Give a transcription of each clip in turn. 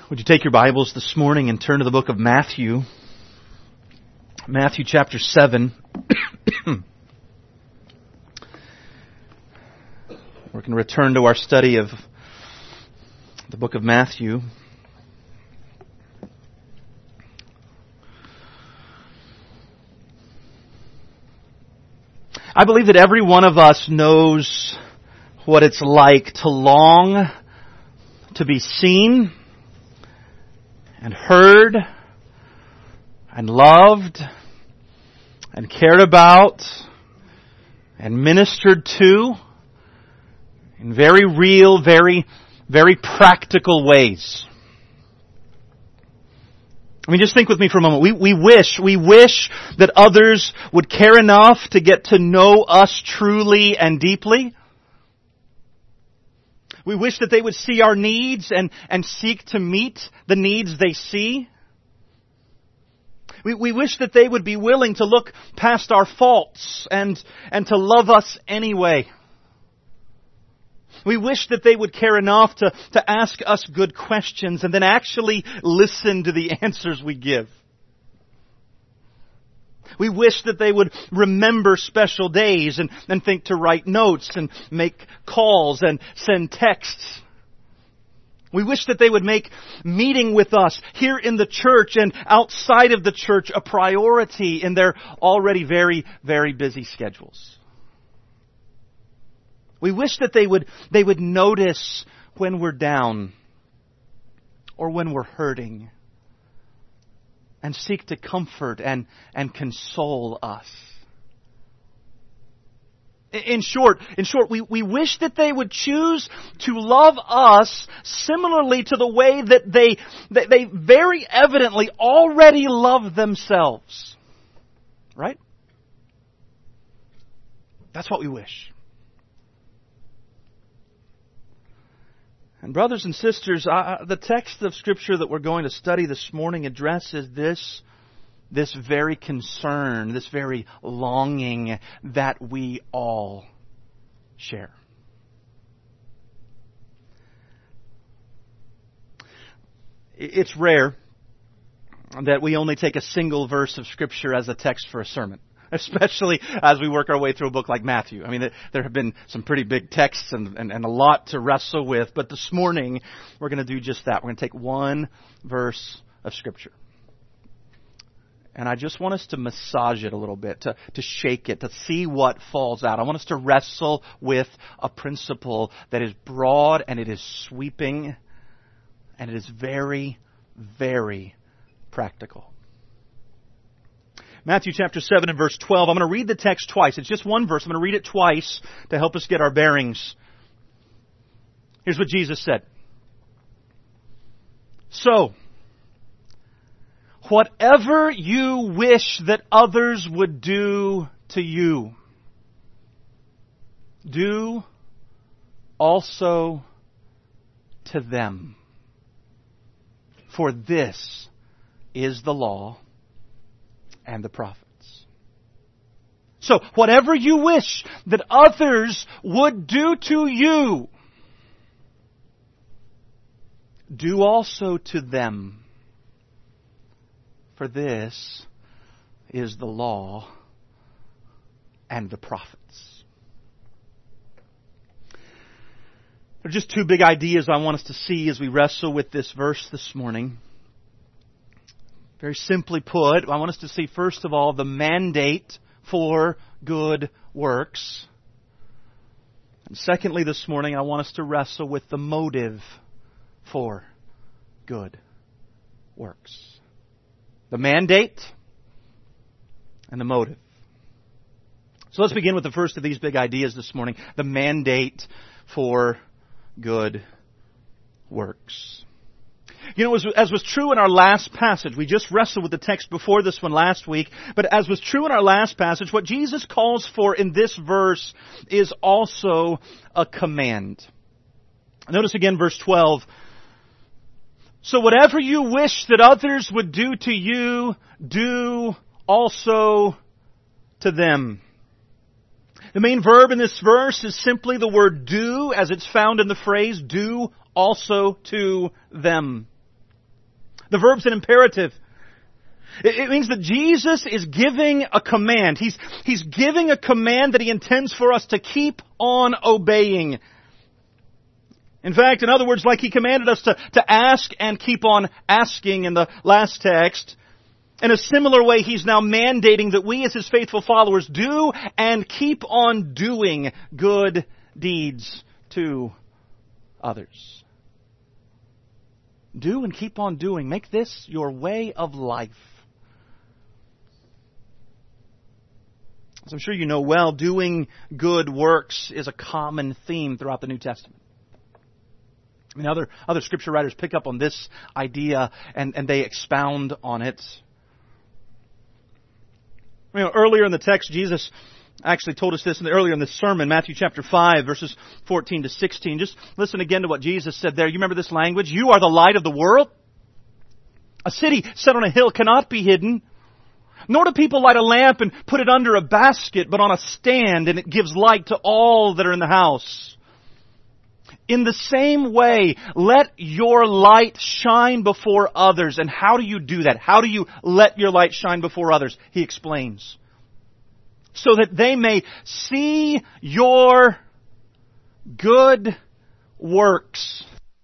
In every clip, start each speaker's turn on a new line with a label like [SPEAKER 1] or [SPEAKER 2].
[SPEAKER 1] Would you take your Bibles this morning and turn to the book of Matthew? Matthew chapter 7. We're going to return to our study of the book of Matthew. I believe that every one of us knows what it's like to long to be seen and heard and loved and cared about and ministered to in very real, very practical ways. I mean, just think with me for a moment. We wish that others would care enough to get to know us truly and deeply. We wish that they would see our needs and seek to meet the needs they see. We wish that they would be willing to look past our faults and to love us anyway. We wish that they would care enough to ask us good questions and then actually listen to the answers we give. We wish that they would remember special days and think to write notes and make calls and send texts. We wish that they would make meeting with us here in the church and outside of the church a priority in their already very, very busy schedules. We wish that they would notice when we're down or when we're hurting and seek to comfort and console us. In short, we wish that they would choose to love us similarly to the way that they very evidently already love themselves. Right? That's what we wish. And brothers and sisters, the text of Scripture that we're going to study this morning addresses this very concern, this very longing that we all share. It's rare that we only take a single verse of Scripture as a text for a sermon, especially as we work our way through a book like Matthew. I mean, there have been some pretty big texts and a lot to wrestle with, but this morning we're going to do just that. We're going to take one verse of Scripture. And I just want us to massage it a little bit, to shake it, to see what falls out. I want us to wrestle with a principle that is broad and it is sweeping and it is very, very practical. Matthew chapter 7 and verse 12. I'm going to read the text twice. It's just one verse. I'm going to read it twice to help us get our bearings. Here's what Jesus said. So, whatever you wish that others would do to you, do also to them. For this is the law and the prophets. So, whatever you wish that others would do to you, do also to them. For this is the law and the prophets. There are just two big ideas I want us to see as we wrestle with this verse this morning. Very simply put, I want us to see, first of all, the mandate for good works. And secondly, this morning, I want us to wrestle with the motive for good works. The mandate and the motive. So let's begin with the first of these big ideas this morning, the mandate for good works. You know, as was true in our last passage, we just wrestled with the text before this one last week, but as was true in our last passage, what Jesus calls for in this verse is also a command. Notice again verse 12. So whatever you wish that others would do to you, do also to them. The main verb in this verse is simply the word do, as it's found in the phrase, do also to them. The verb's an imperative. It means that Jesus is giving a command. He's giving a command that He intends for us to keep on obeying. In fact, in other words, like He commanded us to ask and keep on asking in the last text, in a similar way, He's now mandating that we as His faithful followers do and keep on doing good deeds to others. Do and keep on doing. Make this your way of life. As I'm sure you know well, doing good works is a common theme throughout the New Testament. I mean, other Scripture writers pick up on this idea and they expound on it. You know, earlier in the text, Jesus actually told us this earlier in this sermon, Matthew chapter 5, verses 14 to 16. Just listen again to what Jesus said there. You remember this language? You are the light of the world. A city set on a hill cannot be hidden. Nor do people light a lamp and put it under a basket, but on a stand, and it gives light to all that are in the house. In the same way, let your light shine before others. And how do you do that? How do you let your light shine before others? He explains. So that they may see your good works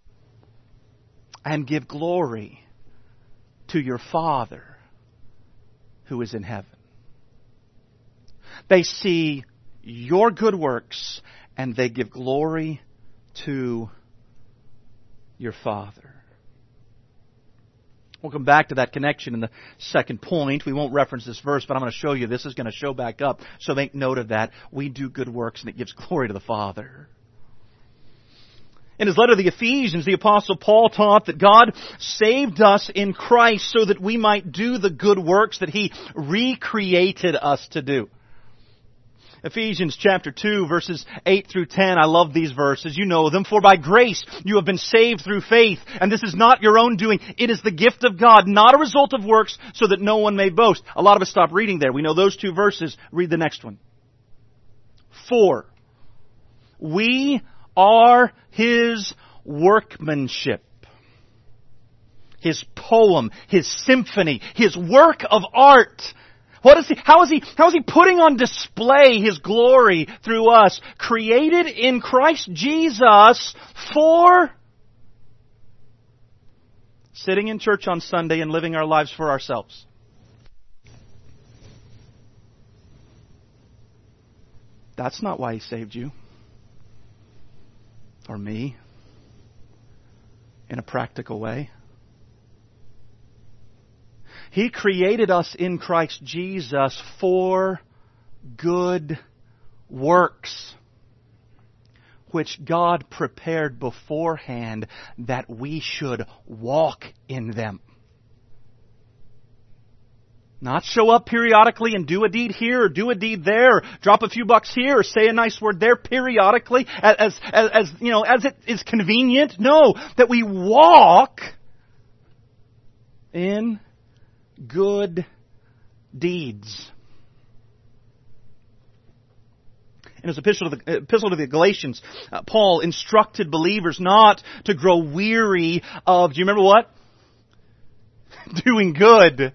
[SPEAKER 1] and give glory to your Father who is in heaven. They see your good works and they give glory to your Father. We'll come back to that connection in the second point. We won't reference this verse, but I'm going to show you. This is going to show back up. So make note of that. We do good works and it gives glory to the Father. In his letter to the Ephesians, the Apostle Paul taught that God saved us in Christ so that we might do the good works that He recreated us to do. Ephesians chapter 2, verses 8 through 10. I love these verses. You know them. For by grace you have been saved through faith. And this is not your own doing. It is the gift of God, not a result of works, so that no one may boast. A lot of us stop reading there. We know those two verses. Read the next one. For we are His workmanship, His poem, His symphony, His work of art. How is he putting on display His glory through us? Created in Christ Jesus for sitting in church on Sunday and living our lives for ourselves. That's not why He saved you. Or me, in a practical way. He created us in Christ Jesus for good works, which God prepared beforehand that we should walk in them. Not show up periodically and do a deed here or do a deed there, or drop a few bucks here or say a nice word there periodically as you know, as it is convenient. No, that we walk in good deeds. In his epistle to the Galatians, Paul instructed believers not to grow weary of, do you remember what? Doing good.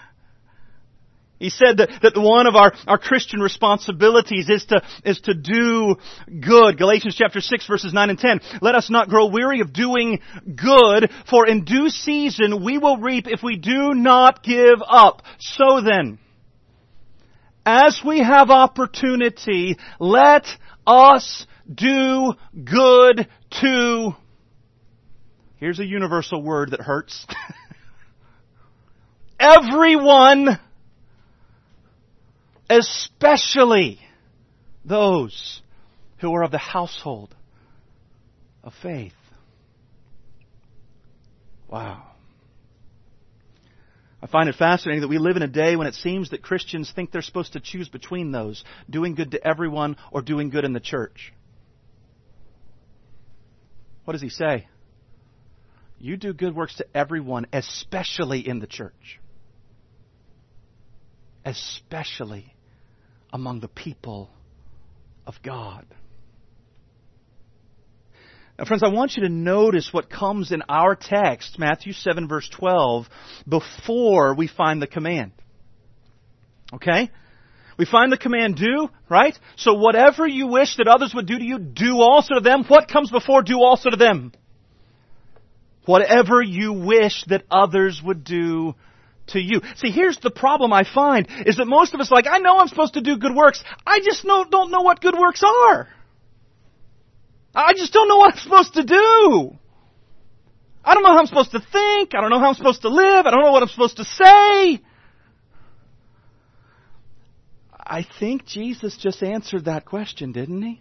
[SPEAKER 1] He said that one of our Christian responsibilities is to do good. Galatians chapter 6 verses 9 and 10. Let us not grow weary of doing good, for in due season we will reap if we do not give up. So then, as we have opportunity, let us do good to, here's a universal word that hurts, everyone, especially those who are of the household of faith. Wow. I find it fascinating that we live in a day when it seems that Christians think they're supposed to choose between those, doing good to everyone or doing good in the church. What does he say? You do good works to everyone, especially in the church. Especially among the people of God. Now, friends, I want you to notice what comes in our text, Matthew 7, verse 12, before we find the command. Okay? We find the command, do, right? So whatever you wish that others would do to you, do also to them. What comes before do also to them? Whatever you wish that others would do to you. See, here's the problem I find, is that most of us are like, I know I'm supposed to do good works. I just don't know what good works are. I just don't know what I'm supposed to do. I don't know how I'm supposed to think. I don't know how I'm supposed to live. I don't know what I'm supposed to say. I think Jesus just answered that question, didn't he?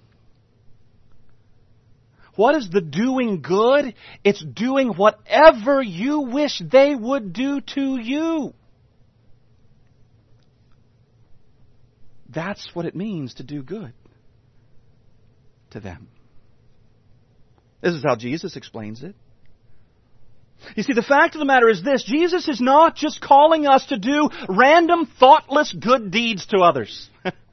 [SPEAKER 1] What is the doing good? It's doing whatever you wish they would do to you. That's what it means to do good to them. This is how Jesus explains it. You see, the fact of the matter is this: Jesus is not just calling us to do random, thoughtless good deeds to others.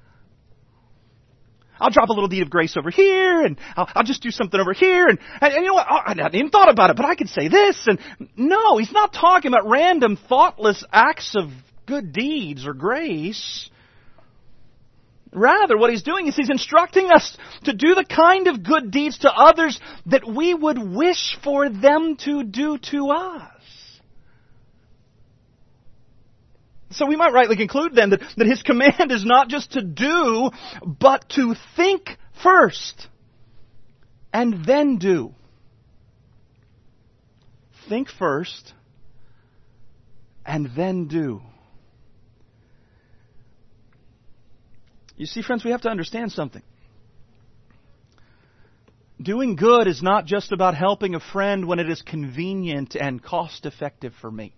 [SPEAKER 1] I'll drop a little deed of grace over here, and I'll just do something over here, and you know what? I hadn't even thought about it, but I could say this. And no, He's not talking about random, thoughtless acts of good deeds or grace. Rather, what He's doing is He's instructing us to do the kind of good deeds to others that we would wish for them to do to us. So we might rightly conclude then that His command is not just to do, but to think first and then do. Think first and then do. You see, friends, we have to understand something. Doing good is not just about helping a friend when it is convenient and cost-effective for me.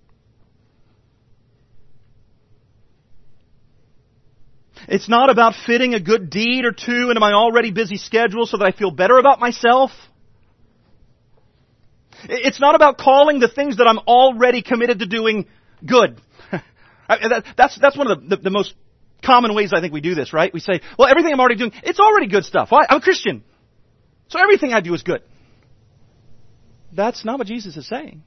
[SPEAKER 1] It's not about fitting a good deed or two into my already busy schedule so that I feel better about myself. It's not about calling the things that I'm already committed to doing good. That's one of the most common ways I think we do this, right? We say, well, everything I'm already doing, it's already good stuff. Why? I'm a Christian. So everything I do is good. That's not what Jesus is saying.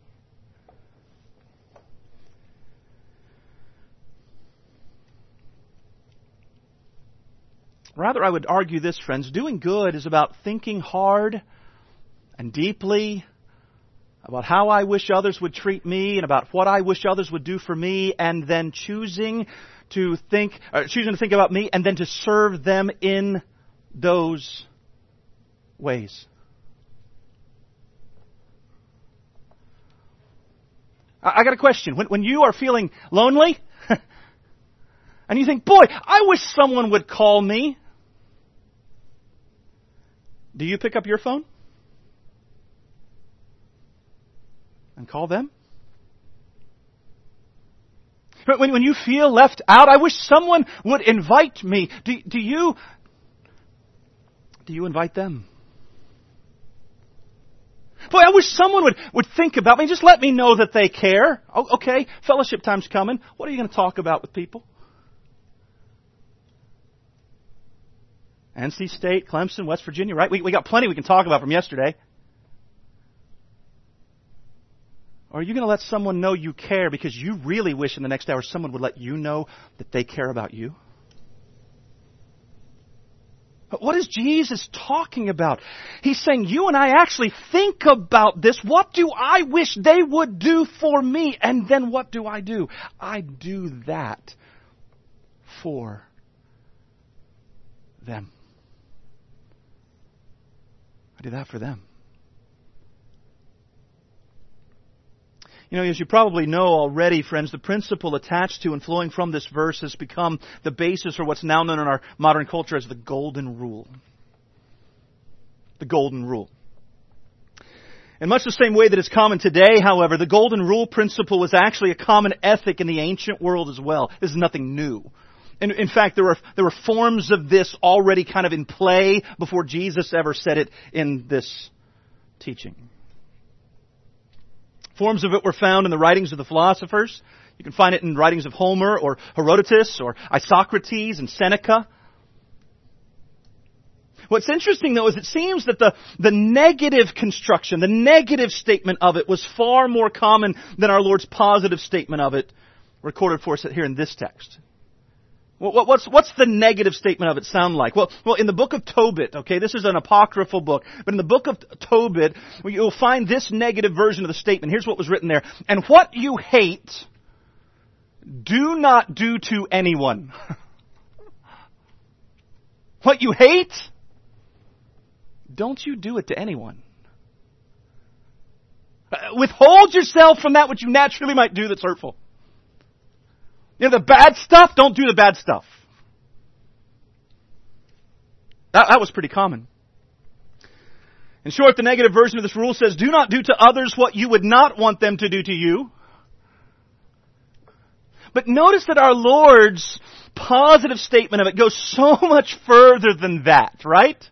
[SPEAKER 1] Rather, I would argue this, friends. Doing good is about thinking hard and deeply about how I wish others would treat me and about what I wish others would do for me, and then choosing to think about me and then to serve them in those ways. I got a question. When you are feeling lonely and you think, boy, I wish someone would call me, do you pick up your phone and call them? When you feel left out, I wish someone would invite me. Do you invite them? Boy, I wish someone would think about me. Just let me know that they care. Oh, okay, fellowship time's coming. What are you going to talk about with people? NC State, Clemson, West Virginia, right? We got plenty we can talk about from yesterday. Or are you going to let someone know you care because you really wish in the next hour someone would let you know that they care about you? But what is Jesus talking about? He's saying you and I actually think about this. What do I wish they would do for me? And then what do? I do that for them. I do that for them. You know, as you probably know already, friends, the principle attached to and flowing from this verse has become the basis for what's now known in our modern culture as the Golden Rule. The Golden Rule. In much the same way that it's common today, however, the Golden Rule principle was actually a common ethic in the ancient world as well. This is nothing new. And in fact, there were forms of this already kind of in play before Jesus ever said it in this teaching. Forms of it were found in the writings of the philosophers. You can find it in writings of Homer or Herodotus or Isocrates and Seneca. What's interesting, though, is it seems that the negative construction, the negative statement of it was far more common than our Lord's positive statement of it recorded for us here in this text. What's the negative statement of it sound like? Well, in the book of Tobit, okay, this is an apocryphal book, but in the book of Tobit, you'll find this negative version of the statement. Here's what was written there. And what you hate, do not do to anyone. What you hate, don't you do it to anyone. Withhold yourself from that which you naturally might do that's hurtful. You know, the bad stuff, don't do the bad stuff. That was pretty common. In short, the negative version of this rule says, do not do to others what you would not want them to do to you. But notice that our Lord's positive statement of it goes so much further than that, right?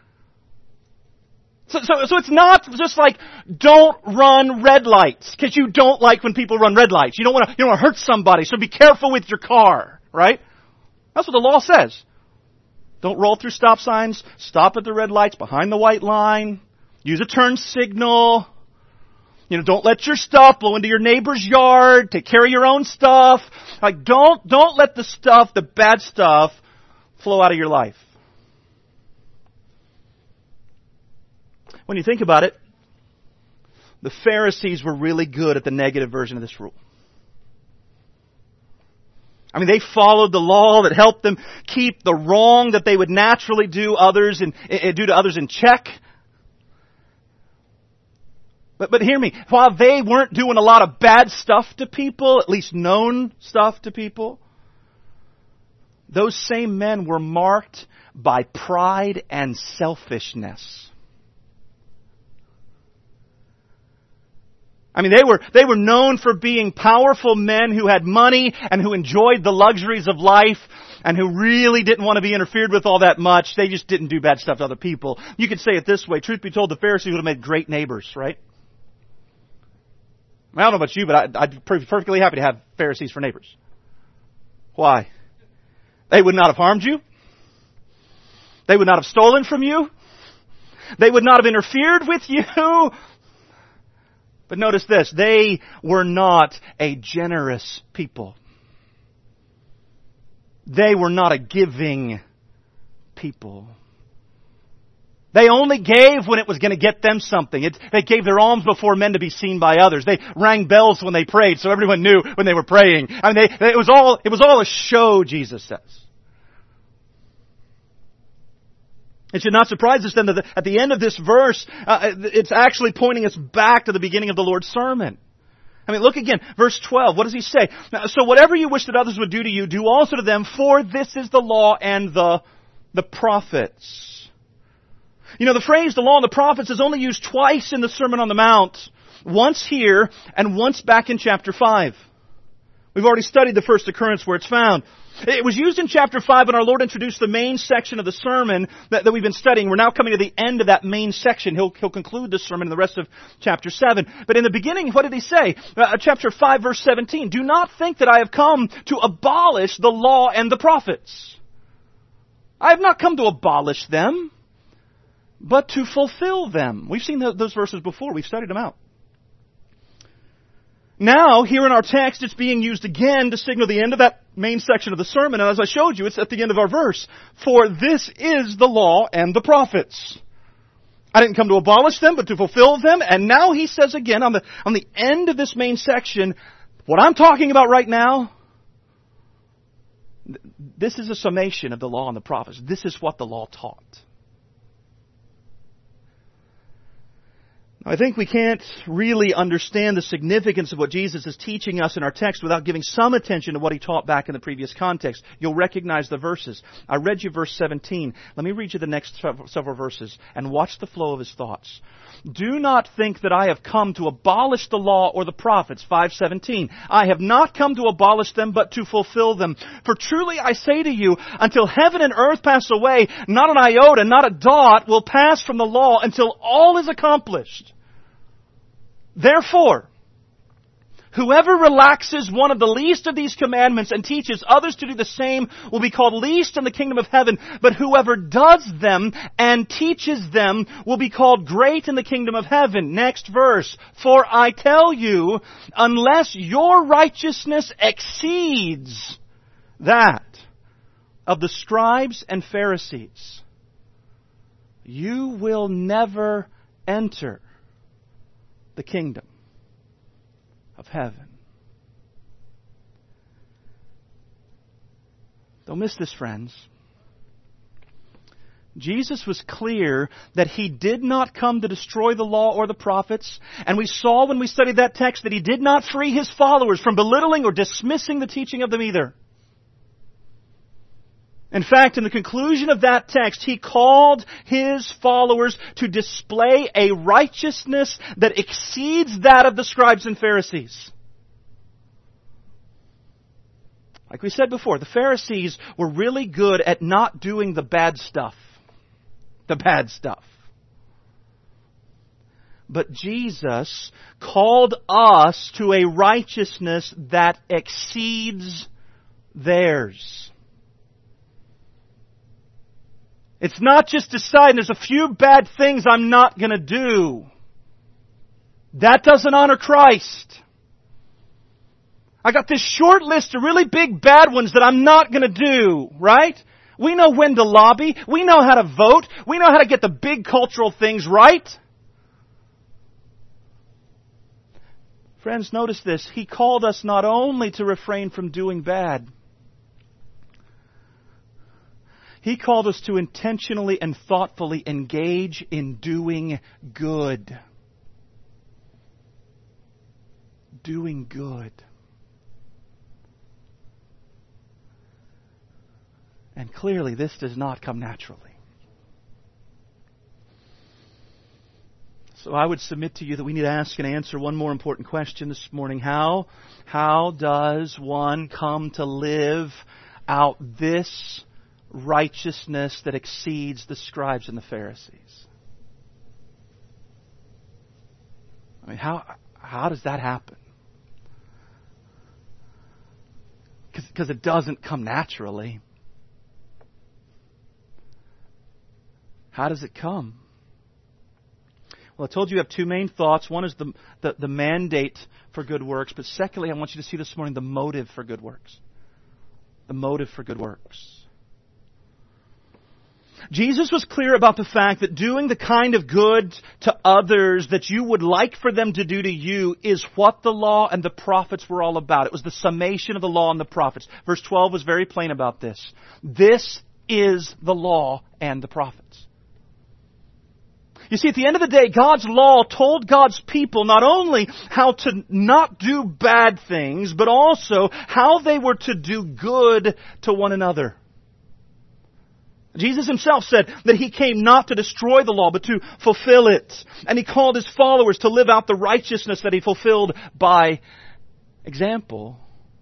[SPEAKER 1] So it's not just like, don't run red lights, because you don't like when people run red lights. You don't want to hurt somebody, so be careful with your car, right? That's what the law says. Don't roll through stop signs, stop at the red lights, behind the white line, use a turn signal. Don't let your stuff blow into your neighbor's yard, take care of your own stuff. Like, don't let the bad stuff, flow out of your life. When you think about it, the Pharisees were really good at the negative version of this rule. I mean, they followed the law that helped them keep the wrong that they would naturally do to others in check. But hear me, while they weren't doing a lot of bad stuff to people, at least known stuff to people, those same men were marked by pride and selfishness. I mean, they were known for being powerful men who had money and who enjoyed the luxuries of life and who really didn't want to be interfered with all that much. They just didn't do bad stuff to other people. You could say it this way. Truth be told, the Pharisees would have made great neighbors, right? I don't know about you, but I'd be perfectly happy to have Pharisees for neighbors. Why? They would not have harmed you. They would not have stolen from you. They would not have interfered with you. But notice this, they were not a generous people. They were not a giving people. They only gave when it was going to get them something. They gave their alms before men to be seen by others. They rang bells when they prayed, so everyone knew when they were praying. I mean, it was all a show, Jesus says. It should not surprise us then that at the end of this verse, it's actually pointing us back to the beginning of the Lord's sermon. I mean, look again, verse 12. What does he say? So whatever you wish that others would do to you, do also to them, for this is the law and the prophets. The phrase, the law and the prophets, is only used twice in the Sermon on the Mount. Once here and once back in chapter 5. We've already studied the first occurrence where it's found. It was used in chapter 5 when our Lord introduced the main section of the sermon that we've been studying. We're now coming to the end of that main section. He'll conclude this sermon in the rest of chapter 7. But in the beginning, what did he say? Chapter 5, verse 17. Do not think that I have come to abolish the law and the prophets. I have not come to abolish them, but to fulfill them. We've seen those verses before. We've studied them out. Now, here in our text, it's being used again to signal the end of that main section of the sermon. And as I showed you, it's at the end of our verse. For this is the law and the prophets. I didn't come to abolish them, but to fulfill them. And now he says again on the end of this main section, what I'm talking about right now, this is a summation of the law and the prophets. This is what the law taught. I think we can't really understand the significance of what Jesus is teaching us in our text without giving some attention to what he taught back in the previous context. You'll recognize the verses. I read you verse 17. Let me read you the next several verses and watch the flow of his thoughts. Do not think that I have come to abolish the law or the prophets. 5:17. I have not come to abolish them, but to fulfill them. For truly I say to you, until heaven and earth pass away, not an iota, not a dot will pass from the law until all is accomplished. Therefore, Whoever relaxes one of the least of these commandments and teaches others to do the same will be called least in the kingdom of heaven. But whoever does them and teaches them will be called great in the kingdom of heaven. Next verse. For I tell you, unless your righteousness exceeds that of the scribes and Pharisees, you will never enter the kingdom of heaven. Don't miss this, friends. Jesus was clear that He did not come to destroy the law or the prophets. And we saw when we studied that text that He did not free His followers from belittling or dismissing the teaching of them either. In fact, in the conclusion of that text, He called His followers to display a righteousness that exceeds that of the scribes and Pharisees. Like we said before, the Pharisees were really good at not doing the bad stuff. The bad stuff. But Jesus called us to a righteousness that exceeds theirs. It's not just deciding there's a few bad things I'm not going to do. That doesn't honor Christ. I got this short list of really big bad ones that I'm not going to do, right? We know when to lobby. We know how to vote. We know how to get the big cultural things right. Friends, notice this. He called us not only to refrain from doing bad, He called us to intentionally and thoughtfully engage in doing good. Doing good. And clearly this does not come naturally. So I would submit to you that we need to ask and answer one more important question this morning. How does one come to live out this righteousness that exceeds the scribes and the Pharisees? I mean, how does that happen? Because it doesn't come naturally. How does it come? Well, I told you have two main thoughts. One is the mandate for good works. But secondly, I want you to see this morning the motive for good works. The motive for good works. Jesus was clear about the fact that doing the kind of good to others that you would like for them to do to you is what the law and the prophets were all about. It was the summation of the law and the prophets. Verse 12 was very plain about this. This is the law and the prophets. You see, at the end of the day, God's law told God's people not only how to not do bad things, but also how they were to do good to one another. Jesus Himself said that He came not to destroy the law, but to fulfill it. And He called His followers to live out the righteousness that He fulfilled by example.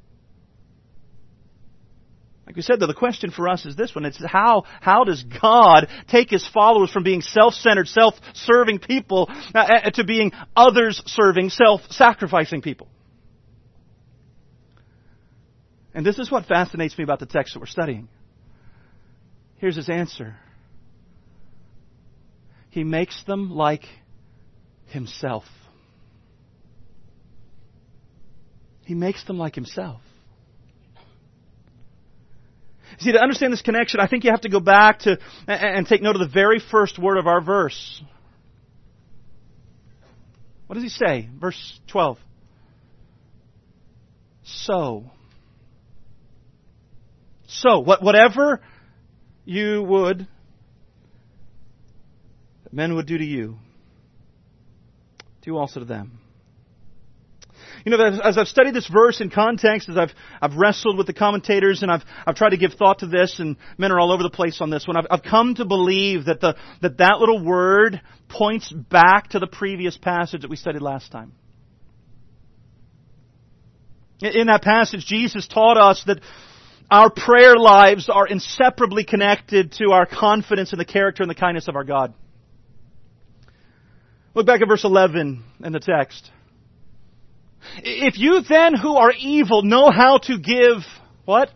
[SPEAKER 1] Like we said, though, the question for us is this one. It's how does God take His followers from being self-centered, self-serving people to being others-serving, self-sacrificing people? And this is what fascinates me about the text that we're studying. Here's His answer. He makes them like Himself. He makes them like Himself. See, to understand this connection, I think you have to go back to and take note of the very first word of our verse. What does He say? Verse 12. So, whatever you would, that men would do to you, do also to them. You know, as I've studied this verse in context, as I've wrestled with the commentators and I've tried to give thought to this, and men are all over the place on this one, I've come to believe that that little word points back to the previous passage that we studied last time. In that passage, Jesus taught us that our prayer lives are inseparably connected to our confidence in the character and the kindness of our God. Look back at verse 11 in the text. If you then who are evil know how to give, what?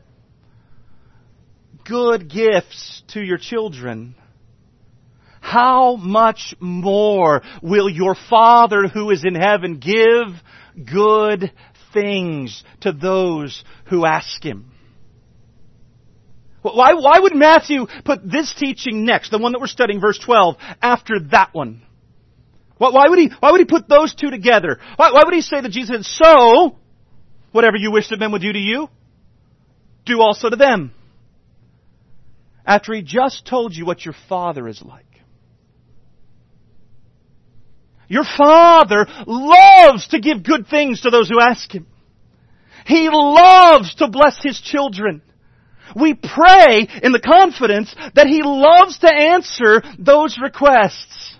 [SPEAKER 1] Good gifts to your children, how much more will your Father who is in heaven give good things to those who ask Him? Why would Matthew put this teaching next, the one that we're studying, verse 12, after that one? Why would he put those two together? Why would he say that Jesus said, so, whatever you wish that men would do to you, do also to them? After He just told you what your Father is like. Your Father loves to give good things to those who ask Him. He loves to bless His children. We pray in the confidence that He loves to answer those requests.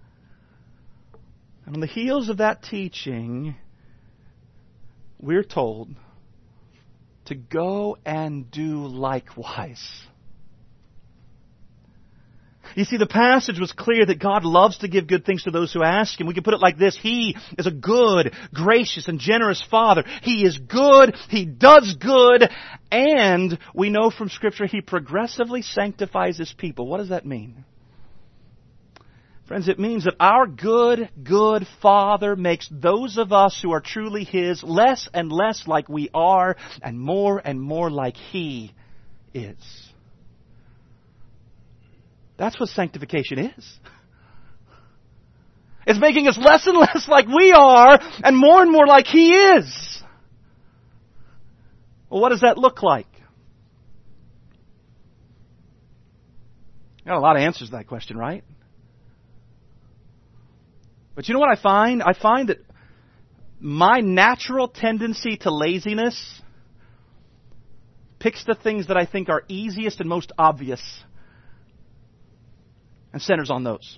[SPEAKER 1] And on the heels of that teaching, we're told to go and do likewise. You see, the passage was clear that God loves to give good things to those who ask Him. We can put it like this: He is a good, gracious, and generous Father. He is good, He does good, and we know from Scripture He progressively sanctifies His people. What does that mean? Friends, it means that our good Father makes those of us who are truly His less and less like we are, and more like He is. That's what sanctification is. It's making us less and less like we are and more like He is. Well, what does that look like? Got a lot of answers to that question, right? But you know what I find? I find that my natural tendency to laziness picks the things that I think are easiest and most obvious and centers on those.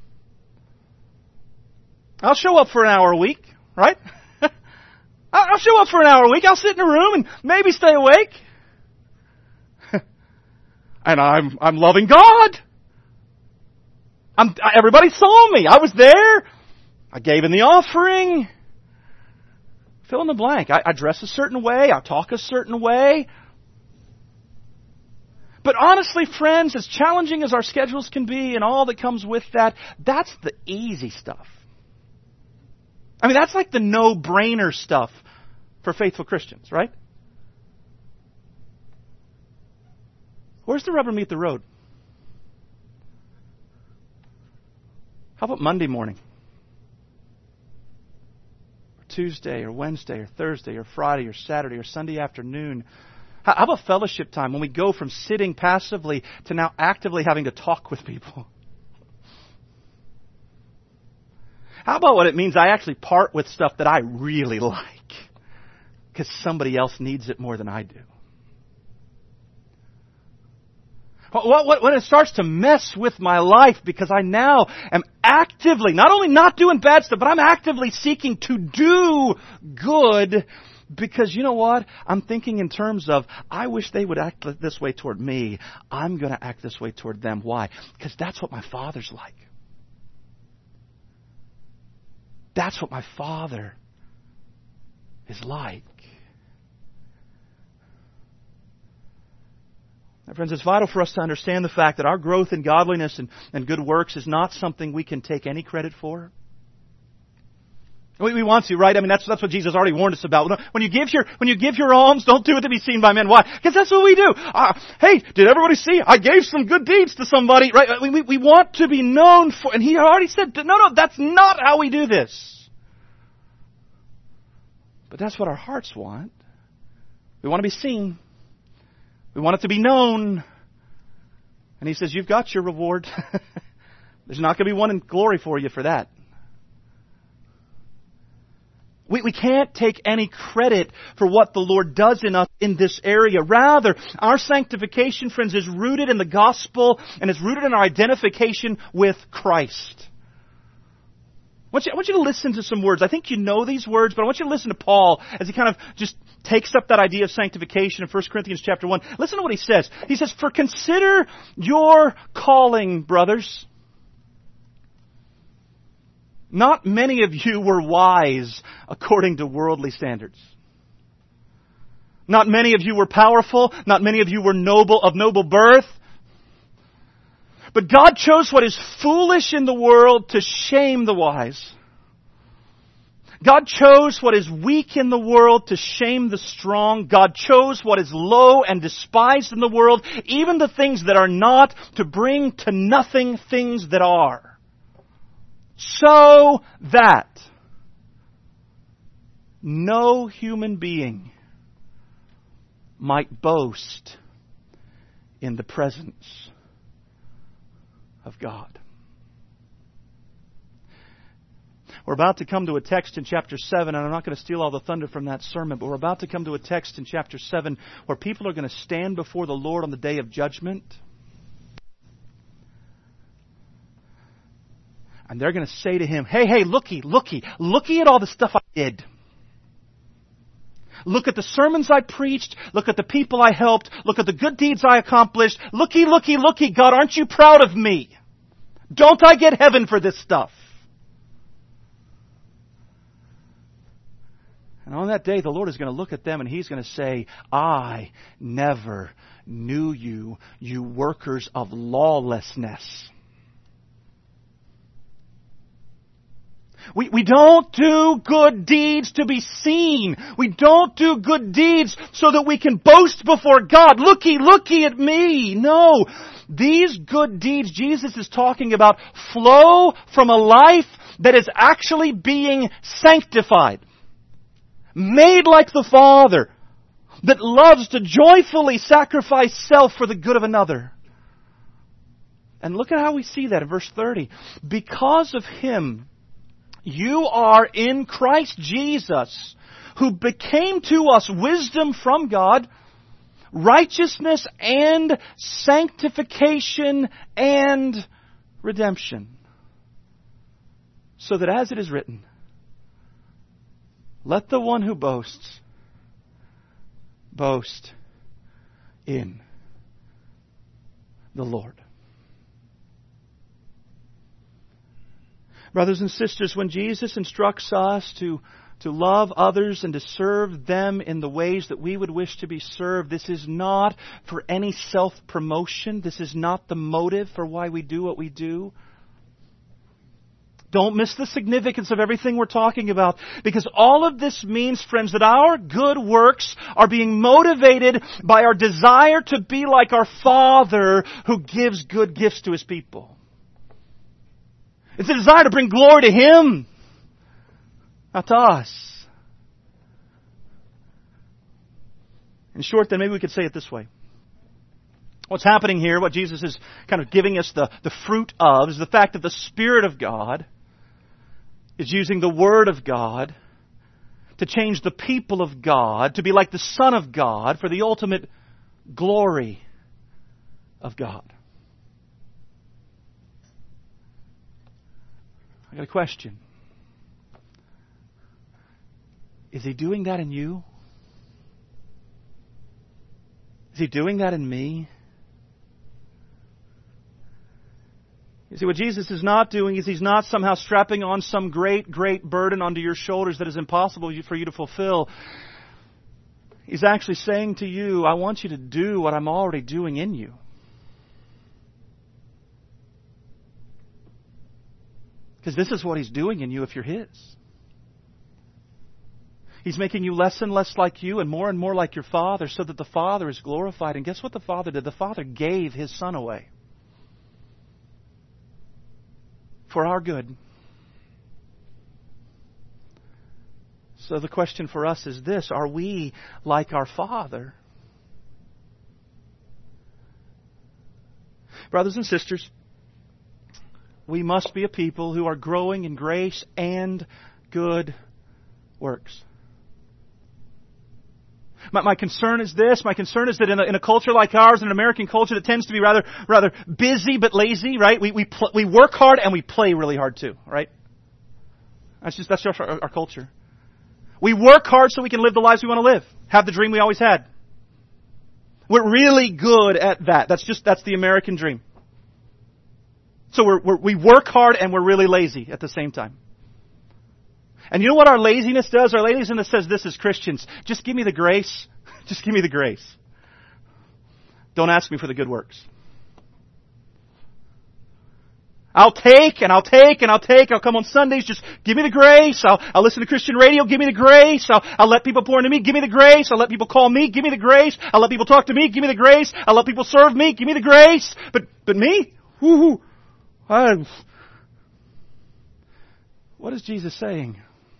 [SPEAKER 1] I'll show up for an hour a week, right? I'll show up for an hour a week. I'll sit in a room and maybe stay awake. And I'm loving God. Everybody saw me. I was there. I gave in the offering. Fill in the blank. I dress a certain way. I talk a certain way. But honestly, friends, as challenging as our schedules can be and all that comes with that, that's the easy stuff. I mean, that's like the no-brainer stuff for faithful Christians, right? Where's the rubber meet the road? How about Monday morning? Or Tuesday, or Wednesday, or Thursday, or Friday, or Saturday, or Sunday afternoon? How about fellowship time when we go from sitting passively to now actively having to talk with people? How about what it means I actually part with stuff that I really like because somebody else needs it more than I do? When it starts to mess with my life because I now am actively, not only not doing bad stuff, but I'm actively seeking to do good. Because you know what? I'm thinking in terms of, I wish they would act this way toward me. I'm going to act this way toward them. Why? Because that's what my Father's like. That's what my Father is like. Now, friends, it's vital for us to understand the fact that our growth in godliness and good works is not something we can take any credit for. We want to, right? I mean, that's what Jesus already warned us about. When you give your alms, don't do it to be seen by men. Why? Because that's what we do. Hey, did everybody see? I gave some good deeds to somebody, right? We want to be known for, and He already said, no, that's not how we do this. But that's what our hearts want. We want to be seen. We want it to be known. And He says, you've got your reward. There's not going to be one in glory for you for that. We can't take any credit for what the Lord does in us in this area. Rather, our sanctification, friends, is rooted in the gospel and is rooted in our identification with Christ. I want you to listen to some words. I think you know these words, but I want you to listen to Paul as he kind of just takes up that idea of sanctification in 1 Corinthians chapter 1. Listen to what he says. He says, "For consider your calling, brothers. Not many of you were wise according to worldly standards. Not many of you were powerful. Not many of you were of noble birth. But God chose what is foolish in the world to shame the wise. God chose what is weak in the world to shame the strong. God chose what is low and despised in the world, even the things that are not, to bring to nothing things that are. So that no human being might boast in the presence of God. We're about to come to a text in chapter 7, and I'm not going to steal all the thunder from that sermon, but we're about to come to a text in chapter 7 where people are going to stand before the Lord on the day of judgment. And they're going to say to Him, hey, looky at all the stuff I did. Look at the sermons I preached. Look at the people I helped. Look at the good deeds I accomplished. Looky, God, aren't you proud of me? Don't I get heaven for this stuff? And on that day, the Lord is going to look at them and He's going to say, I never knew you, you workers of lawlessness. We don't do good deeds to be seen. We don't do good deeds so that we can boast before God. Looky at me. No. These good deeds Jesus is talking about flow from a life that is actually being sanctified. Made like the Father, that loves to joyfully sacrifice self for the good of another. And look at how we see that in verse 30. Because of Him, you are in Christ Jesus, who became to us wisdom from God, righteousness and sanctification and redemption. So that as it is written, let the one who boasts, boast in the Lord. Brothers and sisters, when Jesus instructs us to love others and to serve them in the ways that we would wish to be served, this is not for any self-promotion. This is not the motive for why we do what we do. Don't miss the significance of everything we're talking about. Because all of this means, friends, that our good works are being motivated by our desire to be like our Father who gives good gifts to His people. It's a desire to bring glory to Him, not to us. In short, then, maybe we could say it this way. What's happening here, what Jesus is kind of giving us the fruit of, is the fact that the Spirit of God is using the Word of God to change the people of God, to be like the Son of God for the ultimate glory of God. I got a question. Is He doing that in you? Is He doing that in me? You see, what Jesus is not doing is He's not somehow strapping on some great burden onto your shoulders that is impossible for you to fulfill. He's actually saying to you, I want you to do what I'm already doing in you. Because this is what He's doing in you if you're His. He's making you less and less like you and more like your Father so that the Father is glorified. And guess what the Father did? The Father gave His Son away. For our good. So the question for us is this: are we like our Father? Brothers and sisters, we must be a people who are growing in grace and good works. My concern is this. My concern is that in a culture like ours, in an American culture that tends to be rather busy but lazy, right? We work hard and we play really hard too, right? That's just our culture. We work hard so we can live the lives we want to live. Have the dream we always had. We're really good at that. That's the American dream. So we work hard and we're really lazy at the same time. And you know what our laziness does? Our laziness says this as Christians. Just give me the grace. Just give me the grace. Don't ask me for the good works. I'll take and I'll take and I'll take. I'll come on Sundays. Just give me the grace. I'll listen to Christian radio. Give me the grace. I'll let people pour into me. Give me the grace. I'll let people call me. Give me the grace. I'll let people talk to me. Give me the grace. I'll let people serve me. Give me the grace. But me? What is Jesus saying?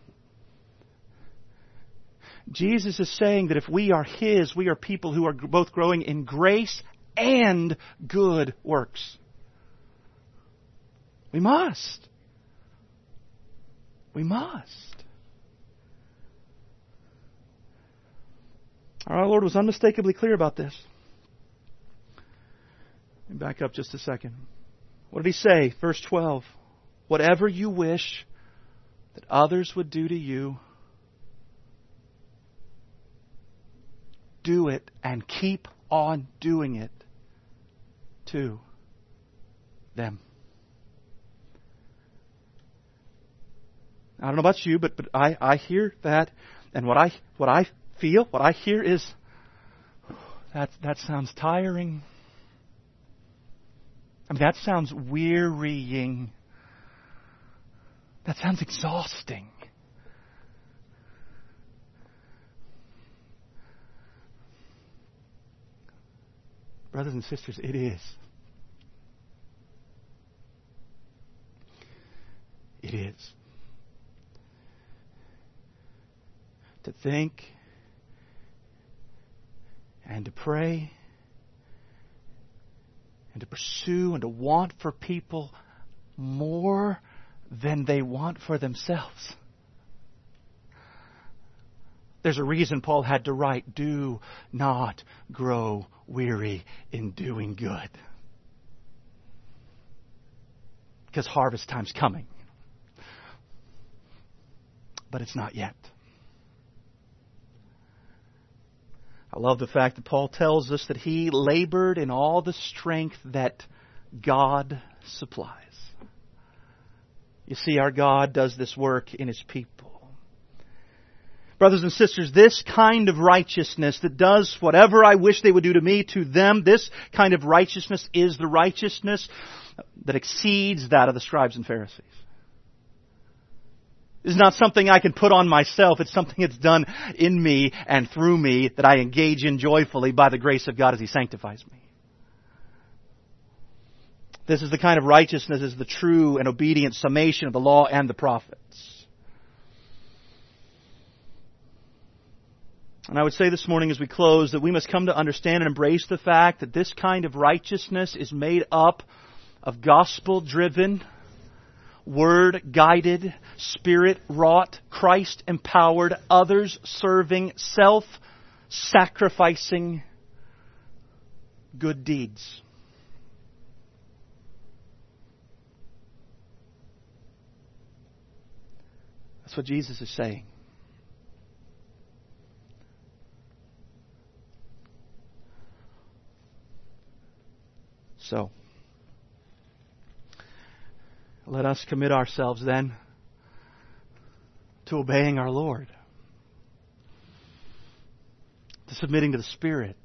[SPEAKER 1] Jesus is saying that if we are His, we are people who are both growing in grace and good works. We must. We must. Our Lord was unmistakably clear about this. Let me back up just a second. What did He say? Verse 12. Whatever you wish that others would do to you, do it and keep on doing it to them. I don't know about you, but I hear that, and what I feel, what I hear is that sounds tiring. I mean, that sounds wearying. That sounds exhausting. Brothers and sisters, it is. It is. To think and to pray and to pursue and to want for people more than they want for themselves. There's a reason Paul had to write, do not grow weary in doing good. Because harvest time's coming. But it's not yet. I love the fact that Paul tells us that he labored in all the strength that God supplies. You see, our God does this work in His people. Brothers and sisters, this kind of righteousness that does whatever I wish they would do to me, to them, this kind of righteousness is the righteousness that exceeds that of the scribes and Pharisees. It's not something I can put on myself. It's something that's done in me and through me that I engage in joyfully by the grace of God as He sanctifies me. This is the kind of righteousness is the true and obedient summation of the law and the prophets. And I would say this morning as we close that we must come to understand and embrace the fact that this kind of righteousness is made up of gospel-driven, Word-guided, Spirit-wrought, Christ-empowered, others-serving, self-sacrificing good deeds. That's what Jesus is saying. So, let us commit ourselves then to obeying our Lord, to submitting to the Spirit,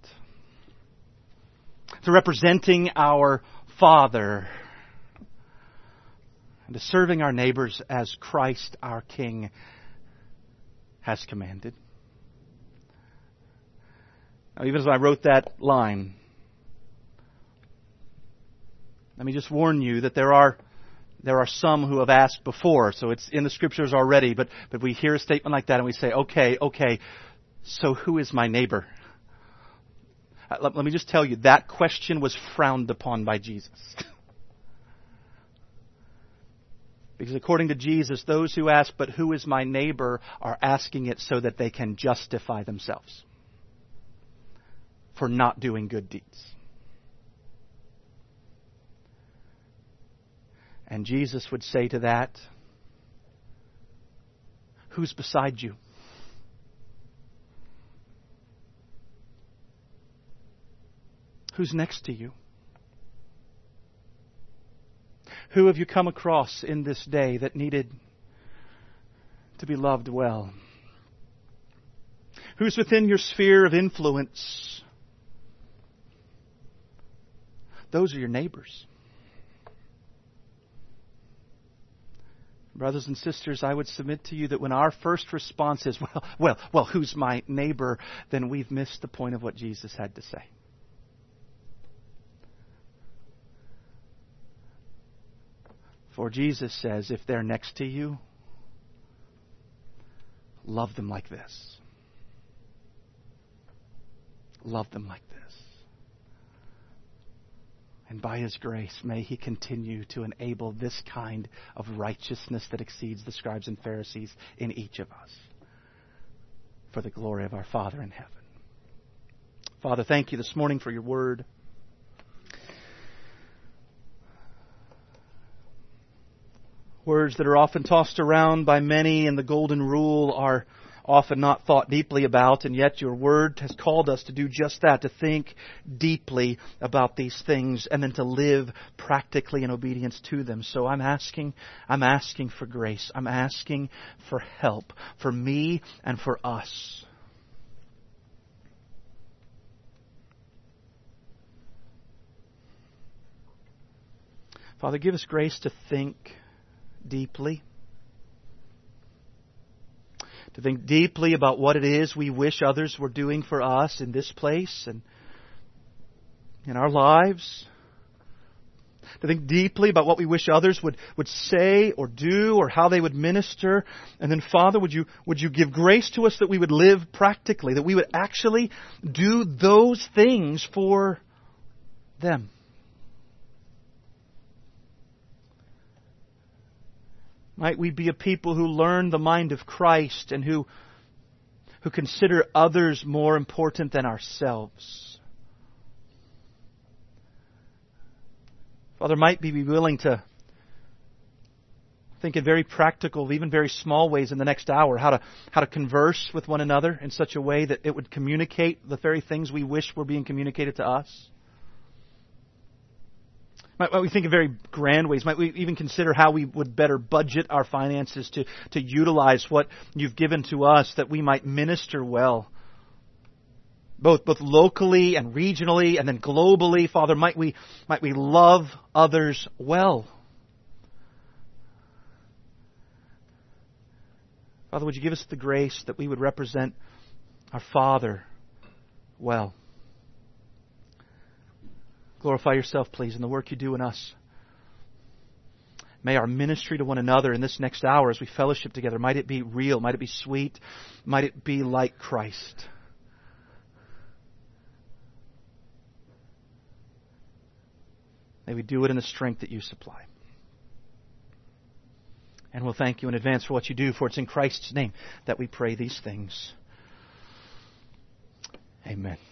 [SPEAKER 1] to representing our Father, and to serving our neighbors as Christ our King has commanded. Now, even as I wrote that line, let me just warn you that there are some who have asked before, so it's in the Scriptures already, but we hear a statement like that and we say, okay, so who is my neighbor? Let me just tell you, that question was frowned upon by Jesus. Because according to Jesus, those who ask, but who is my neighbor, are asking it so that they can justify themselves for not doing good deeds. And Jesus would say to that, who's beside you? Who's next to you? Who have you come across in this day that needed to be loved well? Who's within your sphere of influence? Those are your neighbors. Brothers and sisters, I would submit to you that when our first response is, well, who's my neighbor? Then we've missed the point of what Jesus had to say. For Jesus says, if they're next to you, love them like this. Love them like this. And by His grace, may He continue to enable this kind of righteousness that exceeds the scribes and Pharisees in each of us, for the glory of our Father in heaven. Father, thank you this morning for your word. Words that are often tossed around by many, and the golden rule are often not thought deeply about, and yet your word has called us to do just that, to think deeply about these things and then to live practically in obedience to them. So I'm asking for grace. I'm asking for help for me and for us. Father, give us grace to think deeply. To think deeply about what it is we wish others were doing for us in this place and in our lives. To think deeply about what we wish others would say or do or how they would minister. And then, Father, would you give grace to us that we would live practically, that we would actually do those things for them. Might we be a people who learn the mind of Christ and who consider others more important than ourselves. Father, might we be willing to think in very practical, even very small ways in the next hour, how to converse with one another in such a way that it would communicate the very things we wish were being communicated to us. Might we think in very grand ways? Might we even consider how we would better budget our finances to utilize what You've given to us, that we might minister well, both locally and regionally and then globally. Father, might we love others well. Father, would You give us the grace that we would represent our Father well. Glorify Yourself, please, in the work You do in us. May our ministry to one another in this next hour as we fellowship together, might it be real, might it be sweet, might it be like Christ. May we do it in the strength that You supply. And we'll thank You in advance for what You do, for it's in Christ's name that we pray these things. Amen.